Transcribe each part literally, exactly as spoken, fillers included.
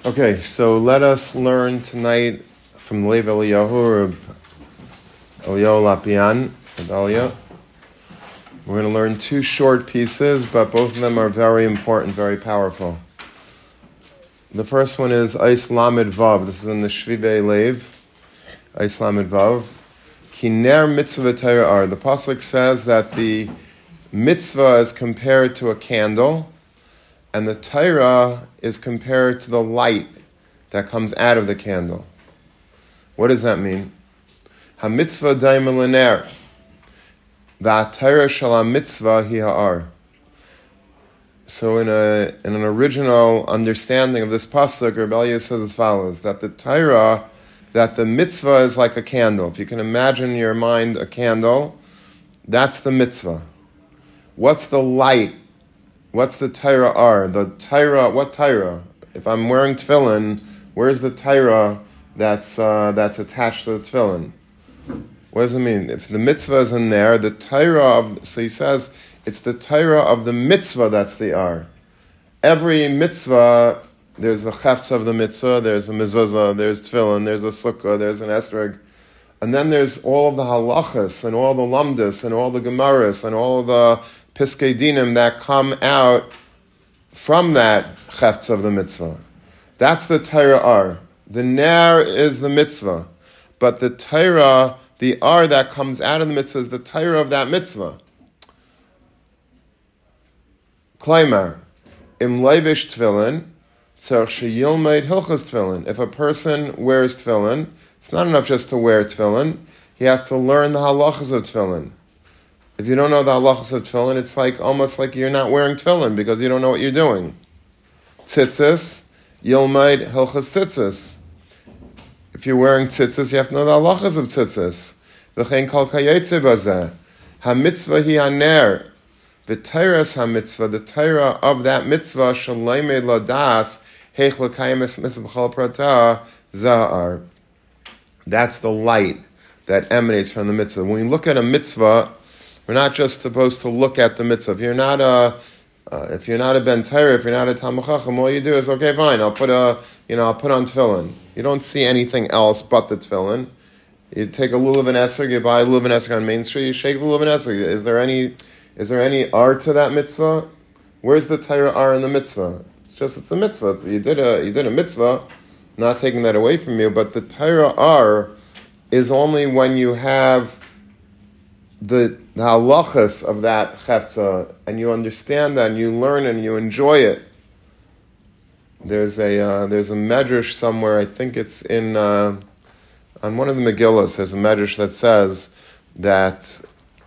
Okay, so let us learn tonight from Lev Eliyahu, or Eliyahu Lapian, Adalia. We're going to learn two short pieces, but both of them are very important, very powerful. The first one is Eis Lamed Vav. This is in the Shvivei Lev. Eis Lamed Vav. Ki ner mitzvah Torah ar. The pasuk says that the mitzvah is compared to a candle, and the Torah is compared to the light that comes out of the candle. What does that mean? Ha-mitzvah daima l'ner, v'ha-Torah shel ha-mitzvah hi ha'ar. So in a in an original understanding of this pasuk, Rebbe Eliezer says as follows, that the Torah, that the mitzvah is like a candle. If you can imagine in your mind a candle, that's the mitzvah. What's the light? What's the Torah are? The Torah, what Torah? If I'm wearing tefillin, where's the Torah that's uh, that's attached to the tefillin? What does it mean? If the mitzvah is in there, the Torah of, so he says, it's the Torah of the mitzvah that's the ar. Every mitzvah, there's a chefetz of the mitzvah, there's a mezuzah, there's tefillin, there's a sukkah, there's an esrog, and then there's all of the halachas and all the lamdas and all the gemaras and all the piskei dinim that come out from that chefetz of the mitzvah. That's the Torah ar. The ner is the mitzvah, but the Torah, the ar that comes out of the mitzvah is the Torah of that mitzvah. Klaimar, im leivish tefillin, tzarich sheyilmeid hilchos tefillin. If a person wears tefillin, it's not enough just to wear tefillin. He has to learn the halachas of tefillin. If you don't know the halachas of tefillin, it's like almost like you're not wearing tefillin because you don't know what you're doing. Tzitzis, yilmeid hilchos tzitzis. If you're wearing tzitzis, you have to know the halachas of tzitzis. V'chein kol kayetze bazeh. Ha-mitzvah hi haner. V'teiras ha-mitzvah, the Torah of that mitzvah, shalaymed ladas, heich l'kayim es mitzvah b'chol prata, za'ar. That's the light that emanates from the mitzvah. When we look at a mitzvah, we're not just supposed to look at the mitzvah. If you're not a, uh, if you're not a ben Torah, if you're not a Talmid Chacham, all you do is, okay, fine, I'll put a, you know, I'll put on tefillin. You don't see anything else but the tefillin. You take a lulav and esrog, you buy a lulav and esrog on Main Street, you shake the lulav and esrog. Is there any, is there any art to that mitzvah? Where's the Torah ar in the mitzvah? It's just, it's a mitzvah. It's, you did a, you did a mitzvah, not taking that away from you, but the Torah ar is only when you have the, the halachas of that chefza, and you understand that, and you learn and you enjoy it. There's a uh, there's a medrash somewhere, I think it's in, uh, on one of the Megillas, there's a medrash that says that,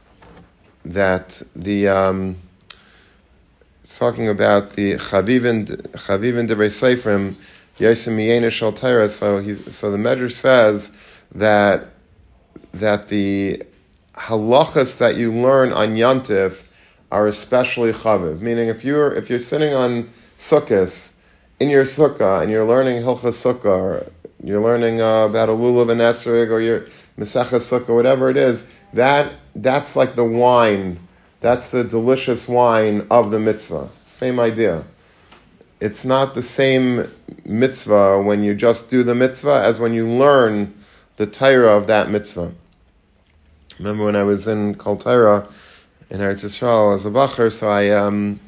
that the, um, it's talking about the Chavivin, Chavivin Devrei Seifrim, Yosem Miyena Shel Torah, so he, so the medrash says that, that the halachas that you learn on Yantif are especially chaviv. Meaning, if you're if you're sitting on sukkahs in your sukkah and you're learning hilchas sukkah, or you're learning uh, about a lulav and esrog, or your mesechas sukkah, whatever it is, that that's like the wine. That's the delicious wine of the mitzvah. Same idea. It's not the same mitzvah when you just do the mitzvah as when you learn the Torah of that mitzvah. Remember when I was in Kol Torah in Eretz Yisrael as a bacher, so I, um,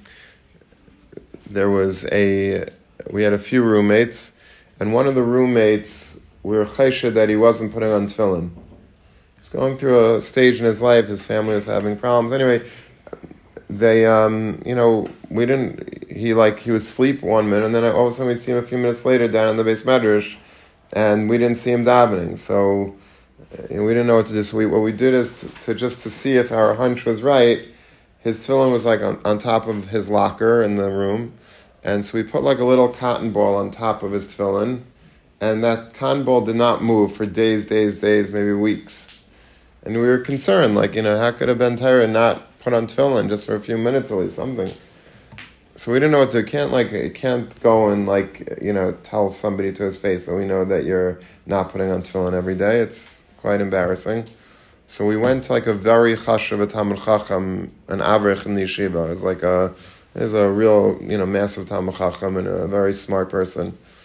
there was a, we had a few roommates, and one of the roommates, we were chayshah that he wasn't putting on tefillin. He's going through a stage in his life, his family was having problems. Anyway, they, um, you know, we didn't, he like, he was asleep one minute, and then all of a sudden we'd see him a few minutes later down in the base medrash, and we didn't see him davening, so and we didn't know what to do. So we, what we did is to, to just to see if our hunch was right. His tefillin was like on, on top of his locker in the room, and so we put like a little cotton ball on top of his tefillin, and that cotton ball did not move for days, days, days, maybe weeks. And we were concerned, like, you know, how could a ben Torah not put on tefillin just for a few minutes at least, something. So we didn't know what to do. You can't, like, you can't go and, like, you know, tell somebody to his face that we know that you're not putting on tefillin every day. It's quite embarrassing. So we went to like a very chashuv Talmid Chacham, an avrich in the yeshiva. It was like a, it was a real, you know, massive Talmid Chacham and a very smart person.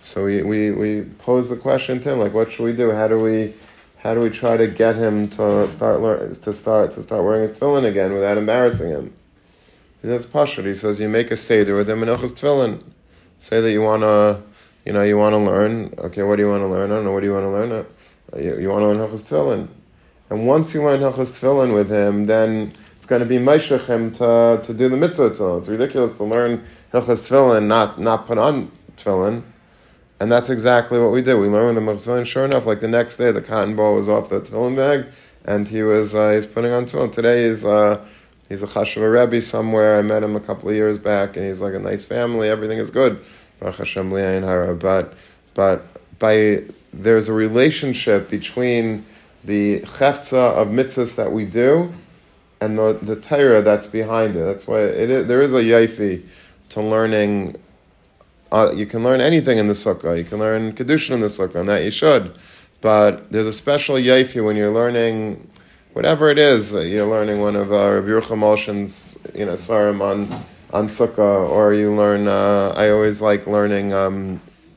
So we, we, we pose the question to him, like, what should we do? How do we how do we try to get him to start learn, to start to start wearing his tefillin again without embarrassing him? He says pashut. He says you make a seder with him in Hilchos Tefillin. Say that you wanna, you know, you wanna learn. Okay, what do you want to learn? I don't know. What do you want to learn? Uh, you, you want to learn Hilchos Tefillin, and once you learn Hilchos Tefillin with him, then it's going to be meishach him to to do the mitzvah tefillin. It's ridiculous to learn Hilchos Tefillin, not not put on tefillin. And that's exactly what we did. We learned with the tefillin. Sure enough, like the next day, the cotton ball was off the tefillin bag, and he was uh, he's putting on tefillin. Today he's uh, he's a chashuva rebbe somewhere. I met him a couple of years back, and he's like a nice family. Everything is good. Baruch Hashem li'ayin hara. But but by there's a relationship between the chefza of mitzvahs that we do and the the Torah that's behind it. That's why it is, there is a yaifi to learning. Uh, you can learn anything in the sukkah. You can learn kedushin in the sukkah, and that you should. But there's a special yaifi when you're learning whatever it is. You're learning one of uh, Rabbi Yerucham Molshan's, you know, svarim on on sukkah, or you learn. Uh, I always like learning. Um,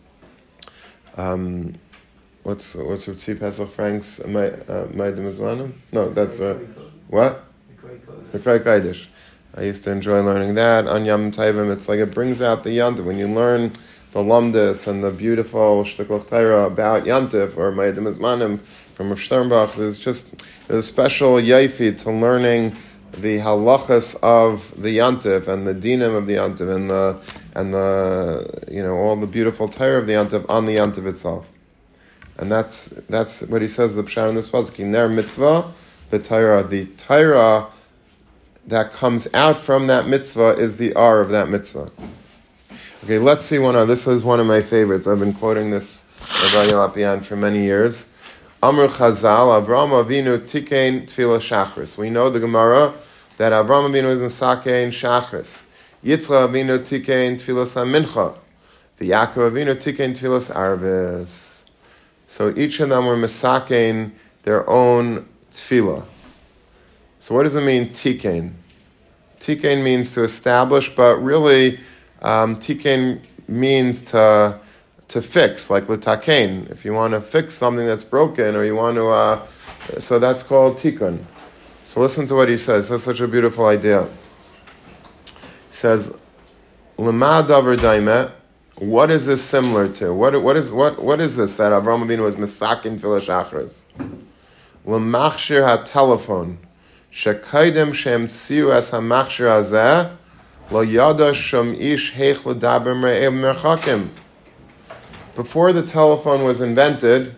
um, what's what's Rabbi Pesach Frank's my my demizmanim? No, that's uh, what the Krei Kodesh. I used to enjoy learning that on Yom Tovim. It's like it brings out the Yantiv. When you learn the Lamdis and the beautiful Shtiklach Torah about Yantiv or Ma'adim Izmanim from Rav Sternbach, there's just there's a special yaifi to learning the halachas of the Yantiv and the dinim of the Yantiv and the and the you know all the beautiful Torah of the Yantiv on the Yantiv itself. And that's that's what he says the Pshat in this pasuk. Ner mitzvah v'Torah. The Torah that comes out from that mitzvah is the R of that mitzvah. Okay, let's see one of, this is one of my favorites. I've been quoting this Rabbi Lapian for many years. Amr Chazal, Avram Avinu Tikein Tefillah Shachris. We know the Gemara that Avram Avinu is in Sakein Shachris. Yitzchak Avinu Tikein Tefillah Mincha. The Yaakov Avinu Tikein Tefillah Arvis. So each of them were Mesakein their own tefillah. So what does it mean, tikein? Tikein means to establish, but really, um, tikein means to to fix, like litakein. If you want to fix something that's broken, or you want to, uh, so that's called tikkun. So listen to what he says. That's such a beautiful idea. He says, "Lema davar daimet." What is this similar to? What what is what what is this that Avraham Avinu was mesakin tefillah shachris? Lemachshir ha-telephone. Shekaidem shem tziu es ha-machshir hazeh lo yada shom ish heich l'daber me'ev merchakim. Before the telephone was invented,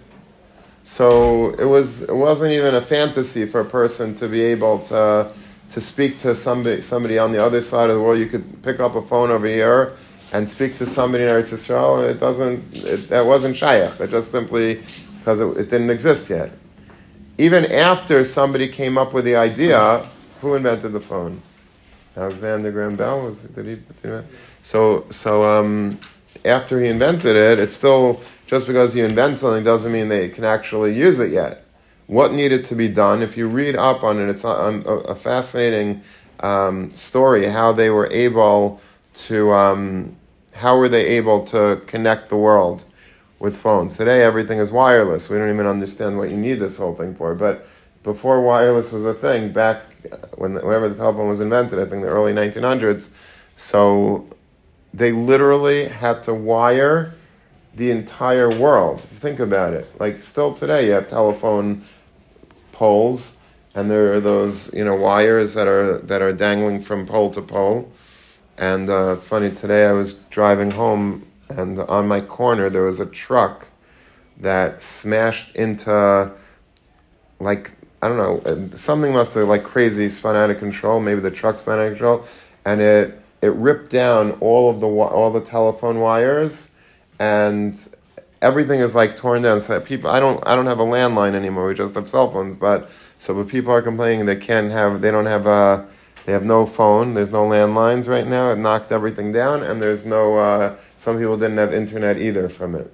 so it was it wasn't even a fantasy for a person to be able to to speak to somebody somebody on the other side of the world. You could pick up a phone over here and speak to somebody in Eretz Yisrael. It doesn't it, that wasn't shayach. It just simply because it, it didn't exist yet. Even after somebody came up with the idea, who invented the phone? Alexander Graham Bell, was did he? Did he so so um, after he invented it, it's still just because you invent something doesn't mean that you can actually use it yet. What needed to be done? If you read up on it, it's a, a fascinating um, story how they were able to um, how were they able to connect the world with phones. Today, everything is wireless. We don't even understand what you need this whole thing for. But before wireless was a thing, back when whenever the telephone was invented, I think the early nineteen hundreds, so they literally had to wire the entire world. Think about it. Like still today, you have telephone poles, and there are those you know wires that are that are dangling from pole to pole. And uh, it's funny. Today, I was driving home. And on my corner, there was a truck that smashed into, like, I don't know, something must have, like, crazy spun out of control. Maybe the truck spun out of control. And it it ripped down all of the all the telephone wires, and everything is, like, torn down. So people, I don't I don't have a landline anymore. We just have cell phones. But, so, but people are complaining they can't have, they don't have a, they have no phone. There's no landlines right now. It knocked everything down. And there's no, uh, some people didn't have internet either from it.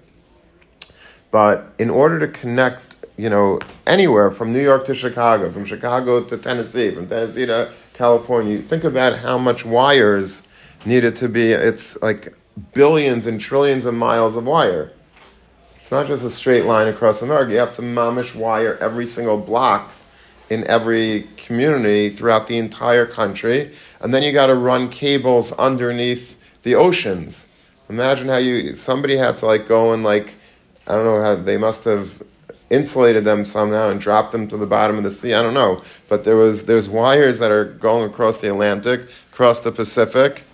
But in order to connect, you know, anywhere from New York to Chicago, from Chicago to Tennessee, from Tennessee to California, think about how much wires needed to be. It's like billions and trillions of miles of wire. It's not just a straight line across America. You have to mamish wire every single block in every community throughout the entire country. And then you got to run cables underneath the oceans. Imagine how you, somebody had to like go and like, I don't know how, they must have insulated them somehow and dropped them to the bottom of the sea. I don't know. But there was, there's wires that are going across the Atlantic, across the Pacific.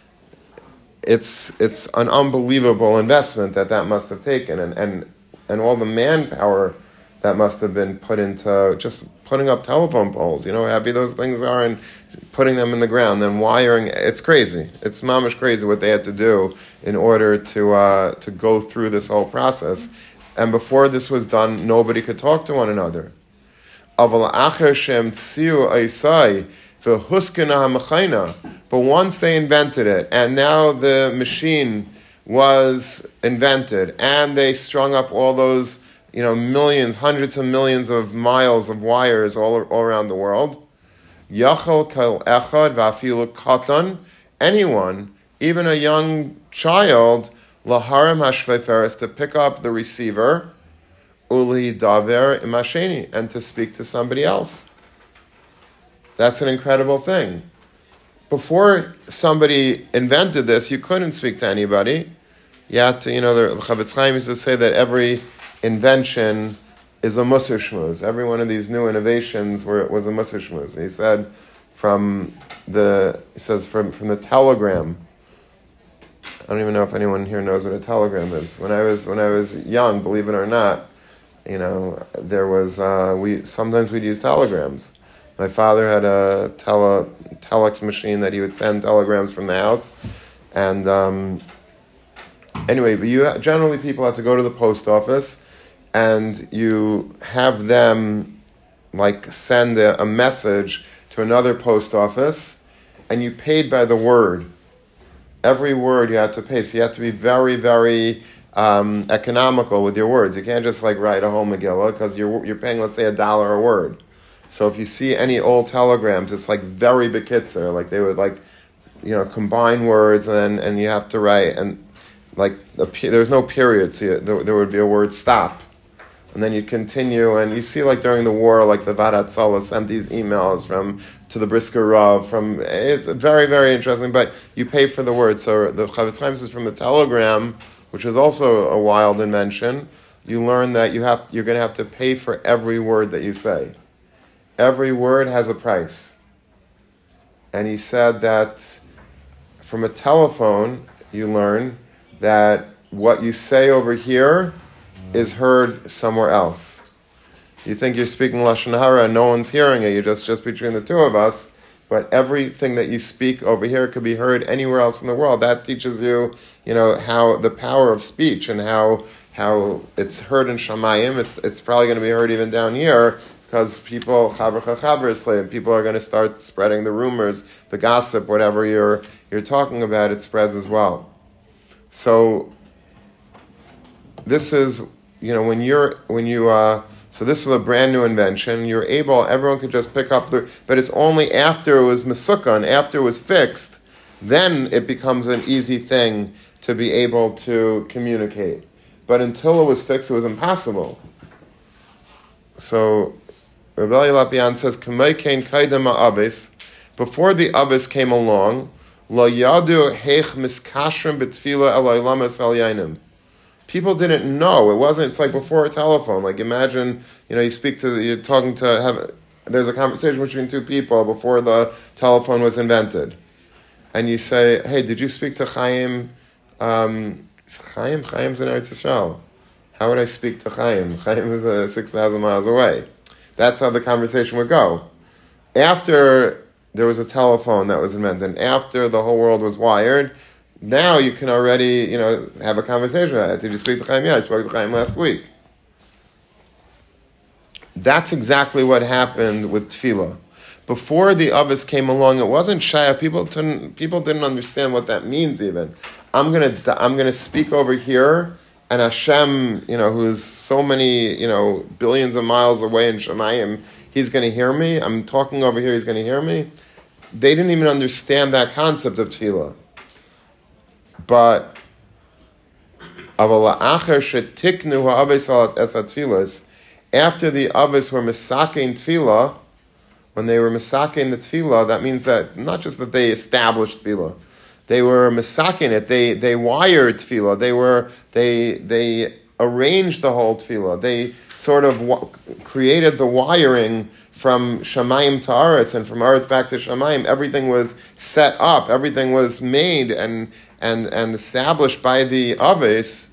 It's it's an unbelievable investment that that must have taken, and, and and all the manpower that must have been put into just putting up telephone poles. You know how heavy those things are, and putting them in the ground, then wiring. It's crazy. It's mamish crazy what they had to do in order to uh, to go through this whole process. And before this was done, nobody could talk to one another. Aval acher shem tziu aisai v'huskena ha'mechayna. But once they invented it, and now the machine was invented, and they strung up all those, you know, millions, hundreds of millions of miles of wires all, all around the world, Yachal kal echad v'afilu katan, anyone, even a young child, laharim hashveiferes, to pick up the receiver, uli daver imasheni, and to speak to somebody else. That's an incredible thing. Before somebody invented this, you couldn't speak to anybody. You had to, you know, the Chavetz Chaim used to say that every invention is a Musar Shmuz. Every one of these new innovations were, was a Musar Shmuz. He said from the, he says from, from the telegram. I don't even know if anyone here knows what a telegram is. When I was when I was young, believe it or not, you know, there was uh, we sometimes we'd use telegrams. My father had a tele, telex machine that he would send telegrams from the house. And um, anyway, but you generally people have to go to the post office and you have them like send a, a message to another post office, and you paid by the word. Every word you had to pay. So you have to be very, very um, economical with your words. You can't just like write a whole Megillah because you're, you're paying, let's say, a dollar a word. So if you see any old telegrams, it's like very bekitzer, like they would like, you know, combine words and and you have to write, and like the, there's no period, so you, there, there would be a word stop, and then you continue, and you see like during the war, like the Vadat Salah sent these emails from to the Brisker Rav, from, it's very, very interesting, but you pay for the word. So the Chavetz Chaim says from the telegram, which is also a wild invention, you learn that you have you're going to have to pay for every word that you say. Every word has a price. And he said that from a telephone, you learn that what you say over here is heard somewhere else. You think you're speaking Lashon Hara and no one's hearing it, you're just, just between the two of us, but everything that you speak over here could be heard anywhere else in the world. That teaches you, you know, how the power of speech and how how it's heard in Shamayim, it's it's probably going to be heard even down here, because people, chaver chaver, people are going to start spreading the rumors, the gossip, whatever you're you're talking about, it spreads as well. So this is, you know, when you're when you uh, so this is a brand new invention. You're able, everyone could just pick up the, but it's only after it was mesukkan, after it was fixed, then it becomes an easy thing to be able to communicate. But until it was fixed, it was impossible. So Rabbi Lapian says, before the Avis came along, lo yadu heich miskashrim b'tfila elaylamas al. People didn't know. It wasn't. It's like before a telephone. Like imagine, you know, you speak to, you're talking to, have, there's a conversation between two people before the telephone was invented, and you say, "Hey, did you speak to Chaim? Um, Chaim, Chaim's in Eretz Yisrael. How would I speak to Chaim? Chaim is uh, six thousand miles away." That's how the conversation would go. After there was a telephone that was invented, after the whole world was wired, now you can already, you know, have a conversation about it. Did you speak to Chaim? Yeah, I spoke to Chaim last week. That's exactly what happened with tefillah. Before the Avis came along, it wasn't shayah. People didn't, people didn't understand what that means even. I'm gonna, I'm gonna speak over here, and Hashem, you know, who's so many, you know, billions of miles away in Shemayim, he's going to hear me. I'm talking over here, he's going to hear me. They didn't even understand that concept of tefillah. But after the Avis were misakein tefillah, when they were misakein the tefillah, that means that not just that they established tefillah, they were misakein it. They they wired tefillah. They were they they arranged the whole tefillah. They sort of wa- created the wiring from Shamayim to Aretz and from Aretz back to Shamayim. Everything was set up. Everything was made and and and established by the Avis.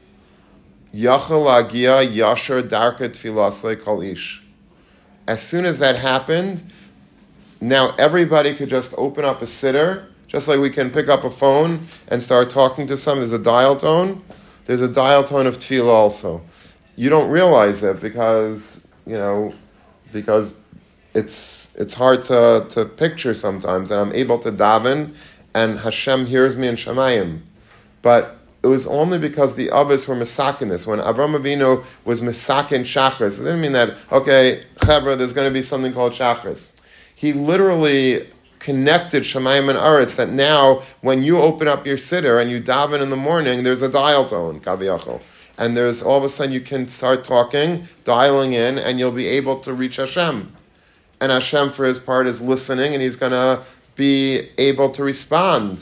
Yachal agia yashar darka tfilasei kol ish. As soon as that happened, now everybody could just open up a siddur, just like we can pick up a phone and start talking to someone. There's a dial tone. There's a dial tone of tefillah also. You don't realize it because, you know, because it's it's hard to, to picture sometimes, and I'm able to daven, and Hashem hears me in Shamayim. But it was only because the Avis were misakin this. When Avraham Avinu was misakin Shachris, it didn't mean that, okay, Chevra, there's going to be something called Shachris. He literally connected Shamayim and Aretz, that now when you open up your siddur and you daven in the morning, there's a dial tone, Kaviyachol. And there's all of a sudden you can start talking, dialing in, and you'll be able to reach Hashem. And Hashem, for his part, is listening, and he's going to be able to respond.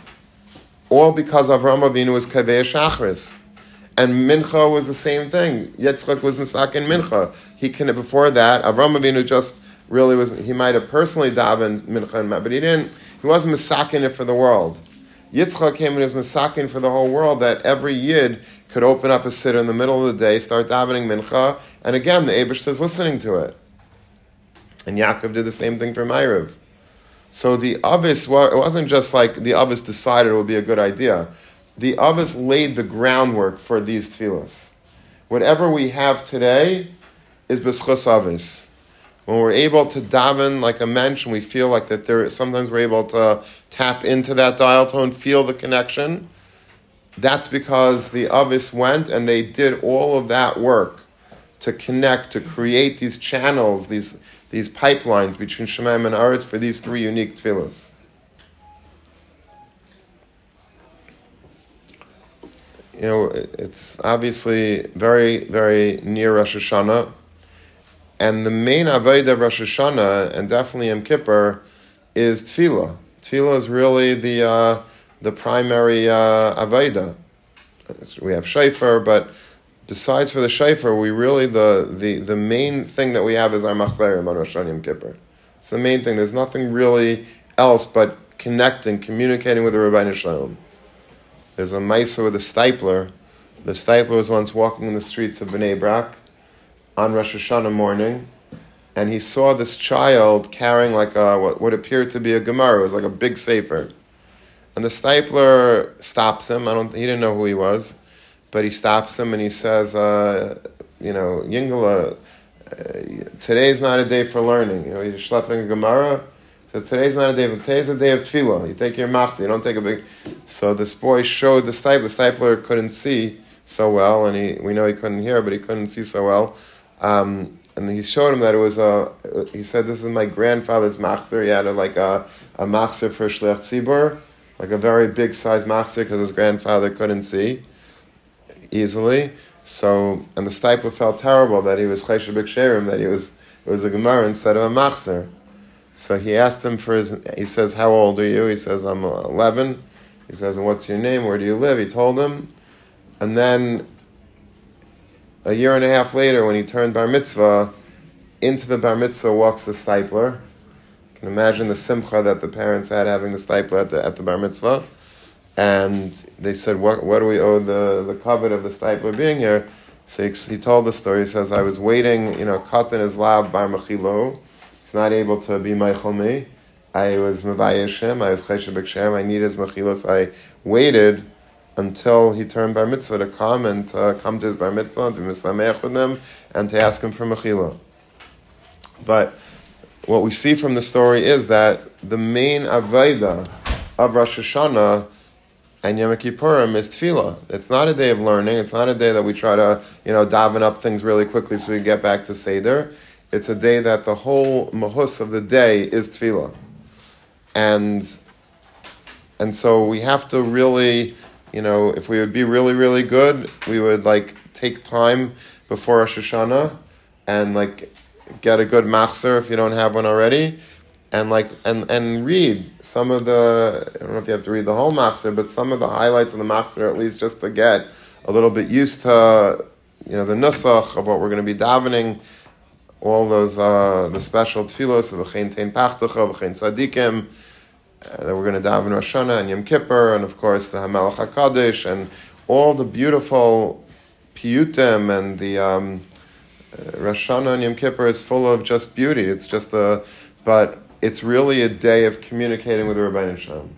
All because Avraham Avinu was Kaveh Shachris. And Mincha was the same thing. Yitzchak was Misakin Mincha. He can, before that, Avraham Avinu just really was, he might have personally davened Mincha and Ma, but he didn't, he wasn't Misakin it for the world. Yitzchak came and was Misakin for the whole world, that every Yid could open up a siddur in the middle of the day, start davening Mincha, and again, the Eibishter is listening to it. And Yaakov did the same thing for Ma'ariv. So the Avis, well, it wasn't just like the Avis decided it would be a good idea. The Avis laid the groundwork for these tefillas. Whatever we have today is b'schus Avis. When we're able to daven like a mensch, and we feel like that there, sometimes we're able to tap into that dial tone, feel the connection, that's because the Avis went and they did all of that work to connect, to create these channels, these these pipelines between Shamayim and Aretz for these three unique tefillas. You know, it's obviously very, very near Rosh Hashanah, and the main avodah of Rosh Hashanah, and definitely Yom Kippur, is tefillah. Tefillah is really the uh, the primary uh, avodah. We have shofar, but besides for the shofar, we really, the, the, the main thing that we have is our machzerim on Rosh Hashanah Yom Kippur. It's the main thing. There's nothing really else but connecting, communicating with the Rebbeinu Shalom. There's a Maisa with a stipler. The stipler was once walking in the streets of Bnei Brak on Rosh Hashanah morning, and he saw this child carrying like a, what, what appeared to be a Gemara. It was like a big sefer. And the stipler stops him. I don't. He didn't know who he was. But he stops him and he says, uh, you know, Yingala, uh, today's not a day for learning. You know, you're schlepping a Gemara. So today's not a day, today's a day of tefillah. You take your machzor, you don't take a big... So this boy showed the stipler. The stipler couldn't see so well, and he we know he couldn't hear, but he couldn't see so well. Um, and he showed him that it was a... He said, this is my grandfather's machzor. He had a, like a, a machzor for Shlech Tzibur, like a very big size machzor because his grandfather couldn't see easily. So, and the stipler felt terrible that he was Chesed B'Ksherim, that he was it was a Gemara instead of a Machzer. So he asked him for his, he says, how old are you? He says, I'm eleven. He says, and what's your name? Where do you live? He told him. And then a year and a half later, when he turned bar mitzvah, into the bar mitzvah walks the stipler. You can imagine the simcha that the parents had having the stipler at the, at the bar mitzvah. And they said, what what do we owe the, the covet of the stipler being here? So he, he told the story. He says, I was waiting, you know, Katan is lav bar mechilo. He's not able to be meichel me. I was mevayesh him. I was chesed b'kshem. I needed his mechilos. I waited until he turned bar mitzvah to come and to come to his bar mitzvah and to be misameach with them and to ask him for mechila. But what we see from the story is that the main avodah of Rosh Hashanah and Yom Kippurim is tefillah. It's not a day of learning. It's not a day that we try to, you know, daven up things really quickly so we can get back to Seder. It's a day that the whole mahus of the day is tefillah. And and so we have to really, you know, if we would be really, really good, we would like take time before Rosh Hashanah and like get a good machzor if you don't have one already, and like and, and read some of the, I don't know if you have to read the whole machzor, but some of the highlights of the machzor at least, just to get a little bit used to, you know, the nusach of what we're going to be davening, all those uh, the special tefillos of v'chein tein pachtucha, v'chein tzadikim, uh, that we're going to daven Rosh Hashanah and Yom Kippur, and of course the Hamelach HaKadosh, and all the beautiful piyutim, and the um, uh, Rosh Hashanah and Yom Kippur is full of just beauty. It's just a, but it's really a day of communicating with the Rebbeinu Shalom.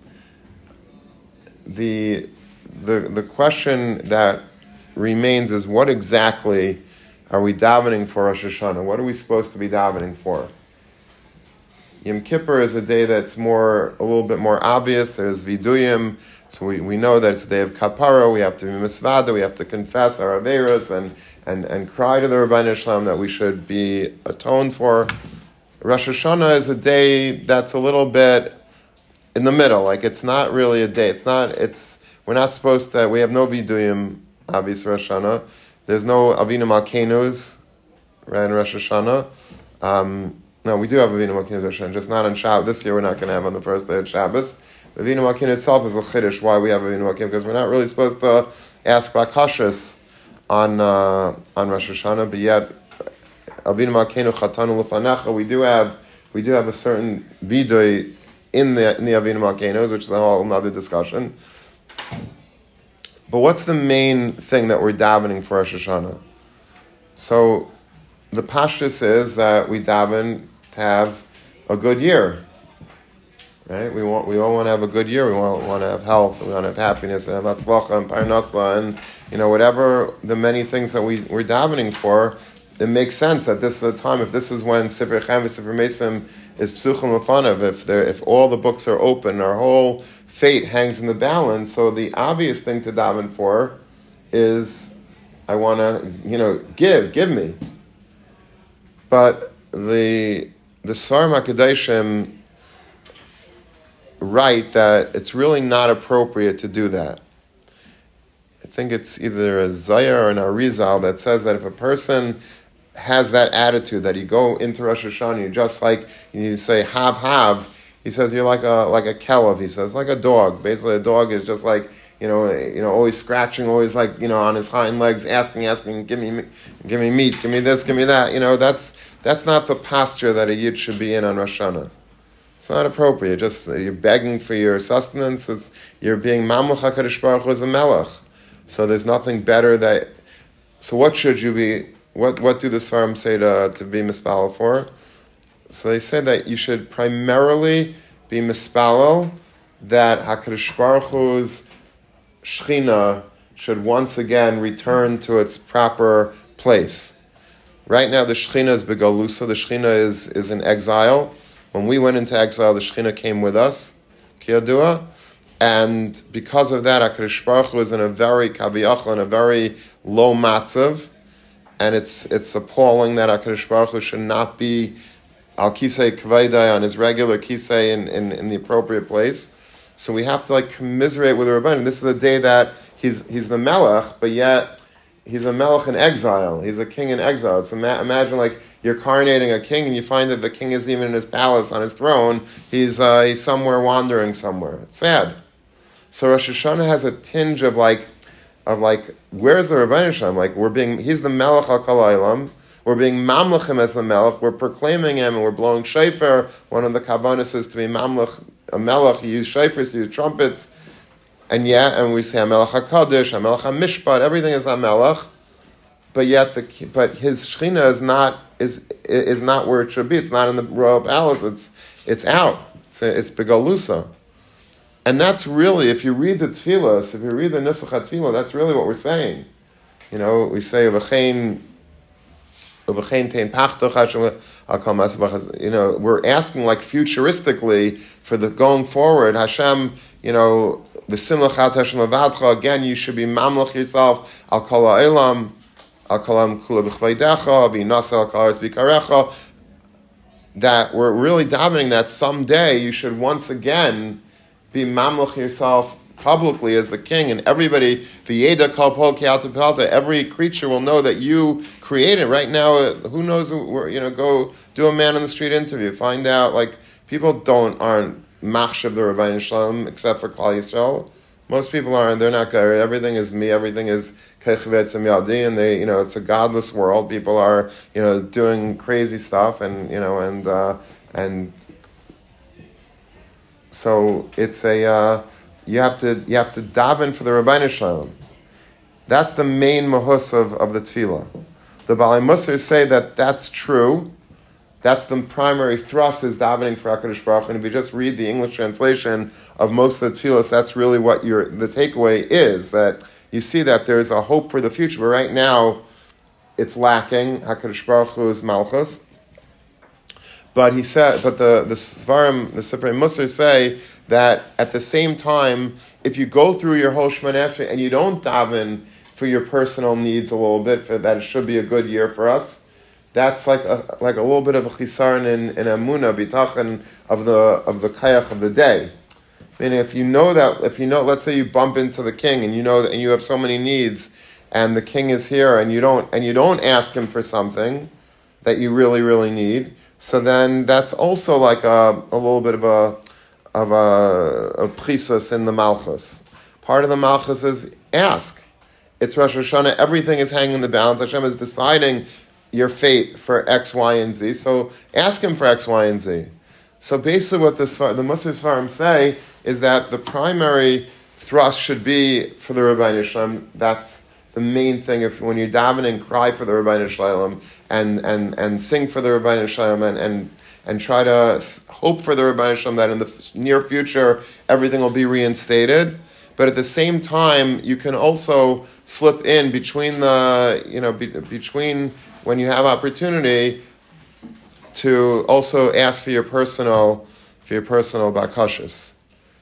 The the the question that remains is, what exactly are we davening for Rosh Hashanah? What are we supposed to be davening for? Yom Kippur is a day that's more, a little bit more obvious. There's viduyim, so we, we know that it's a day of kapara. We have to be misvada. We have to confess our averos and and and cry to the Rebbeinu Shalom that we should be atoned for. Rosh Hashanah is a day that's a little bit in the middle. Like, it's not really a day. It's not. It's we're not supposed to. We have no viduyim, obviously, Rosh Hashanah. There's no Avinu Malkeinus, right, in Rosh Hashanah. Um, no, we do have Avinu Malkeinus Rosh Hashanah, just not on Shabbos. This year we're not going to have on the first day of Shabbos. Avinu Malkeinu itself is a chiddush. Why we have Avinu Malkeinu? Because we're not really supposed to ask bakashas on uh, on Rosh Hashanah, but yet Avinu Malkeinu Chatanu Lefanecha. We do have we do have a certain vidoy in the in the Avinu Malkeinus, which is a whole another discussion. But what's the main thing that we're davening for Rosh Hashanah? So the pashtus is that we daven to have a good year, right? We want we all want to have a good year. We want, want to have health. We want to have happiness and have atzlacha and parnasa and, you know, whatever the many things that we, we're davening for. It makes sense that this is a time, if this is when Sifrei Chaim and Sifrei Mesim is psuchim lefanav, if there, if all the books are open, our whole fate hangs in the balance. So the obvious thing to daven for is, I want to, you know, give, give me. But the the Svarim HaKadoshim write that it's really not appropriate to do that. I think it's either a Zayar or an Arizal that says that if a person has that attitude that you go into Rosh Hashanah, you just like, you say, have, have, he says you're like a like a kelev, he says, like a dog. Basically, a dog is just like, you know, you know, always scratching, always like, you know, on his hind legs, asking, asking, give me, give me meat, give me this, give me that. You know, that's that's not the posture that a yid should be in on Rosh Hashanah. It's not appropriate. Just you're begging for your sustenance. It's, you're being mamlech HaKadosh Baruch Hu as a melech. So there's nothing better that. So what should you be? What what do the Svarim say to to be mispalel for? So they say that you should primarily be mispalel that HaKadosh Baruch Hu's Shechina should once again return to its proper place. Right now the Shechina is begalusa, the Shechina is, is in exile. When we went into exile, the Shechina came with us, Kiyadua, and because of that, HaKadosh Baruch Hu is in a very kaviyachal, in a very low matzav, and it's it's appalling that HaKadosh Baruch Hu should not be al kisei kvaydai, on his regular kisei in, in, in the appropriate place. So we have to like commiserate with the Rebbeinu. This is a day that he's he's the melech, but yet he's a melech in exile. He's a king in exile. So ima- imagine like you're coronating a king and you find that the king isn't even in his palace on his throne. He's uh, he's somewhere wandering somewhere. It's sad. So Rosh Hashanah has a tinge of like of like where's the Rebbeinu Shalom? Like we're being he's the melech al kol ha'olam. We're being mamlechim as the melech. We're proclaiming him and we're blowing shofar. One of the kavanas is to be mamlech, a melech. You use shofars, you use trumpets, and yet, and we say Hamelach HaKadosh, Hamelach HaMishpat. Everything is Hamelach, but yet the but his Shechina is not is is not where it should be. It's not in the royal palace. It's it's out. It's it's begalusa, and that's really, if you read the tefillas, if you read the Nusach HaTefillah, that's really what we're saying. You know, we say V'chein. You know, we're asking like futuristically for the going forward. Hashem, you know, again, you should be mamlech yourself. Al kol ha'olam, al kol kula b'chveidecha, v'nasa al kol b'karecha. That we're really davening that someday you should once again be mamlech yourself publicly as the king, and everybody, v'yeda kol pol ki alta palta, every creature will know that you created. Right now, who knows? You know, go do a man on the street interview, find out. Like people don't aren't machshav the Rebbeinu Shalom except for Klal Yisrael. Most people aren't. They're not good. Everything is me. Everything is keichvetz and yadi, and they, you know, it's a godless world. People are, you know, doing crazy stuff, and you know, and uh, and so it's a uh, you have to you have to daven for the Rebbeinu Shalom. That's the main mahus of, of the tefillah. The Balei Musar say that that's true. That's the primary thrust, is davening for HaKadosh Baruch Hu. And if you just read the English translation of most of the tefillahs, that's really what your the takeaway is, that you see that there's a hope for the future. But right now, it's lacking. HaKadosh Baruch Hu's malchus. But he said, but the the Svarim, the Sifrei Musar say that at the same time, if you go through your whole Shemoneh Esrei and you don't daven for your personal needs a little bit, for that it should be a good year for us, that's like a like a little bit of a chisaron in in emunah, bitachon of the of the kayach of the day. I mean, if you know that, if you know, let's say you bump into the king and you know that, and you have so many needs, and the king is here, and you don't and you don't ask him for something that you really really need, so then that's also like a a little bit of a of a, a prisus in the malchus. Part of the malchus is ask. It's Rosh Hashanah. Everything is hanging in the balance. Hashem is deciding your fate for X, Y, and Z. So ask him for X, Y, and Z. So basically what the, the Musar Svarim say is that the primary thrust should be for the Rebbeinu Shalom. That's the main thing. If when you're davening, cry for the Rebbeinu Shalom and, and, and sing for the Rebbeinu Shalom and, and, and try to hope for the Rebbeinu Shalom that in the near future everything will be reinstated. But at the same time, you can also slip in between the, you know, be, between when you have opportunity to also ask for your personal, for your personal bakashas.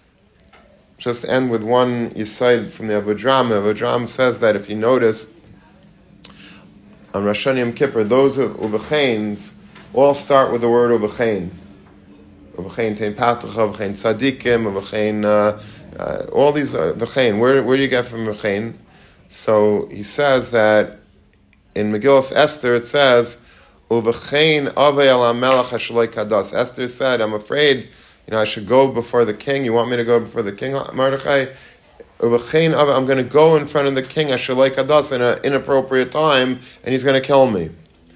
Just end with one yisayid from the Avodram. The Avodram says that if you notice, on Rosh Hashanah Yom Kippur, those uvechains all start with the word uvechain. Uvechain tein patucha, uvechain tzadikim, uvechain, uh, uh, all these uvechain. Where, where do you get from uvechain? So he says that in Megillas Esther, it says, "Uvechein avei al hamelech hashaloi kadas." Esther said, "I'm afraid, you know, I should go before the king. You want me to go before the king, Mordechai? Uvechein avei, I'm going to go in front of the king hashaloi kadas in an inappropriate time, and he's going to kill me."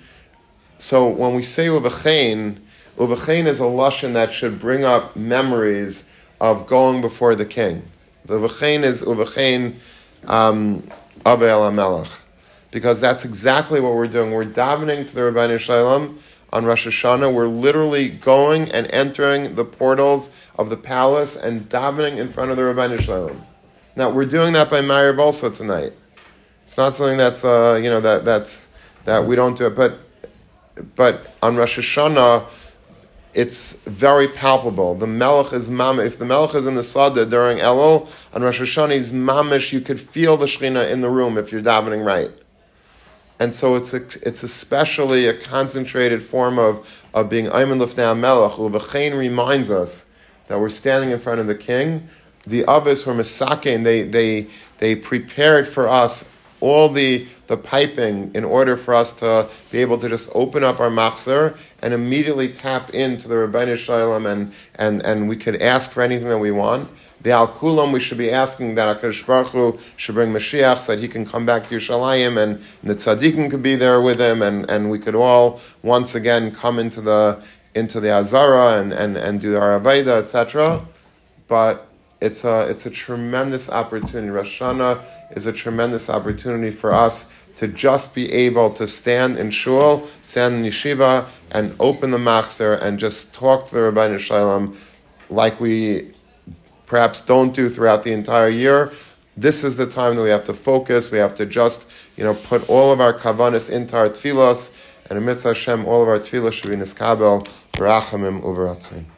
So when we say uvechein, uvechein is a lashon that should bring up memories of going before the king. The uvechein is uvechein um, avei al hamelech. Because that's exactly what we're doing. We're davening to the Rebbeinu Shalom on Rosh Hashanah. We're literally going and entering the portals of the palace and davening in front of the Rebbeinu Shalom. Now, we're doing that by Ma'ariv also tonight. It's not something that's, uh, you know, that that's that we don't do it. But, but on Rosh Hashanah, it's very palpable. The Melech is mamish. If the Melech is in the Sada during Elul, on Rosh Hashanah, he's mamish. You could feel the Shekhinah in the room if you're davening right. And so it's a, it's especially a concentrated form of, of being Ayman Lifnei HaMelech. Uvechein reminds us that we're standing in front of the king. The Avos were Mesakein, they they they prepared for us all the, the piping in order for us to be able to just open up our machzor and immediately tap into the Rebbeinu Shalom, and, and, and we could ask for anything that we want. The Al Kulam, we should be asking that HaKadosh Baruch Hu should bring Mashiach so that he can come back to Yerushalayim, and, and the tzaddikim could be there with him, and, and we could all once again come into the into the Azara and, and, and do our Aveda, et cetera. But it's a it's a tremendous opportunity. Rosh Hashanah is a tremendous opportunity for us to just be able to stand in shul, stand in yeshiva, and open the machzor and just talk to the Rebbeinu Shalom like we perhaps don't do throughout the entire year. This is the time that we have to focus. We have to just, you know, put all of our kavanas into our tefillos, and amidst Hashem, all of our tefillos should be niskabel, berachamim, uveratzin.